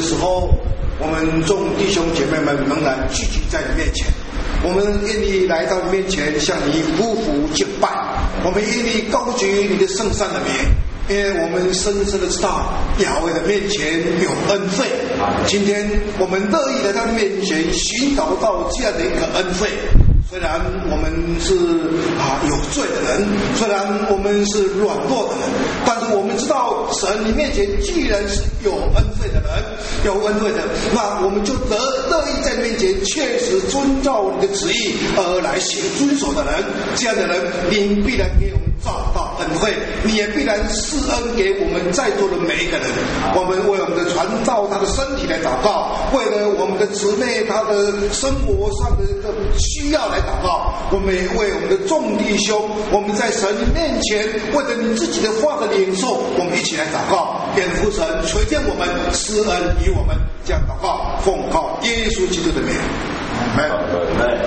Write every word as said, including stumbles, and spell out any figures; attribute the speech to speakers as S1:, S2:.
S1: 时候，我们众弟兄姐妹们仍然聚集在你面前，我们愿意来到你面前向你匍匐敬拜，我们愿意高举你的圣善的名，因为我们深深的知道亚威的面前有恩惠。今天我们乐意来到面前寻找到这样的一个恩惠。虽然我们是啊有罪的人，虽然我们是软弱的人，但是我们知道神你面前既然是有恩惠的人，有恩惠的，那我们就得乐意在面前确实遵照你的旨意而来行遵守的人，这样的人你必然给我们找到恩惠，你也必然施恩给我们在座的每一个人。我们为我们的传道他的身体来祷告，为了我们的姊妹他的生活上的一个需要来祷告，我们也为我们的众弟兄，我们在神面前为了你自己的话的领受，我们一起来祷告，愿父神垂听我们，施恩于我们，这样祷告奉靠耶稣基督的名，阿们。